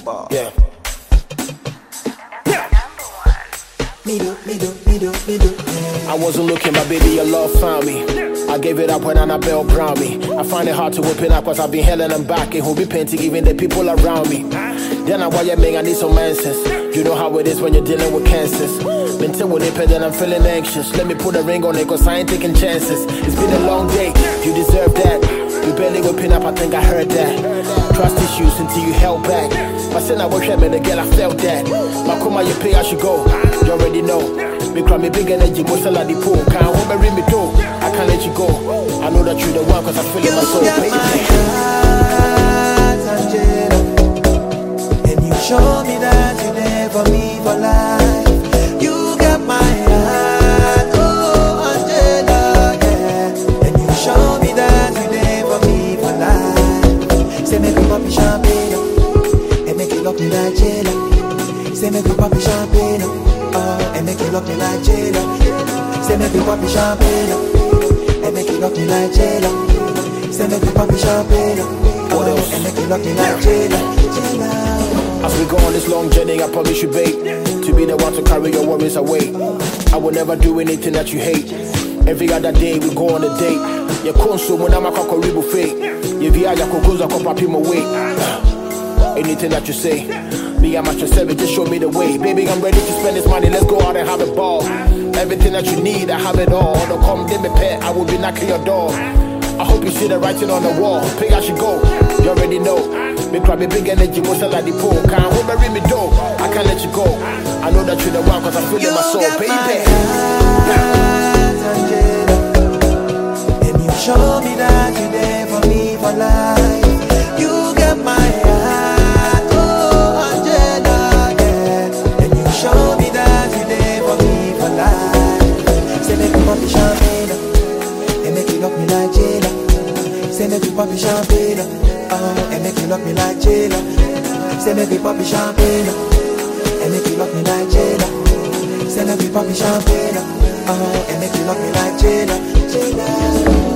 Yeah. Me do. I wasn't looking, but baby, your love found me. I gave it up when Annabelle browned me. I find it hard to open up cause I've been held and back. And who be painting even the people around me. Then I why you make I need some answers. You know how it is when you're dealing with cancers. Been till with it, then I'm feeling anxious. Let me put a ring on it cause I ain't taking chances. It's been a long day, you deserve that. You barely whipping up, I think I heard that. Trust issues until you held back. I said I was having the girl, I felt that. My come you pay, I should go. You already know. Me cry me big energy, most of the pool. Can't hold me me too. I can't let you go. I know that you're the one cause I feel it in my soul. You got my heart, Angela. And you show me that you never me for life. You got my heart, oh Angela, yeah. And you show me that you never me for life. Say make me pop champagne, and make you look me like Jada. Say make me pop champagne, and make you look me like Jada. Say make me pop champagne, and make you look me like Jada. Say make me pop champagne, and make you look me like Jada. As we go on this long journey, I promise you, babe, to be the one to carry your worries away. I will never do anything that you hate. Every other day we go on a date. You consume when I'm a cockoribu fake. You via your cocos, I cop him away. Anything that you say, me, I'm at your seven, just show me the way. Baby, I'm ready to spend this money, let's go out and have a ball. Everything that you need, I have it all. Don't come, give me pet, I will be knocking your door. I hope you see the writing on the wall. Pay I should go, you already know. Me cry me big energy, most of the pool. Can't hold me though, I can't let you go. I know that you're the one cause I feel in my soul, baby. And you show me that you're there for me for life. You got my heart, oh Angela, yeah. And you show me that you're there for me for life. Say make me pop champagne, and make you look me like Jada. Say make me pop champagne, and make you look me like Jada. Say make me pop champagne, and make you look me like Jada. Say make me pop champagne, and make you look me like Jada.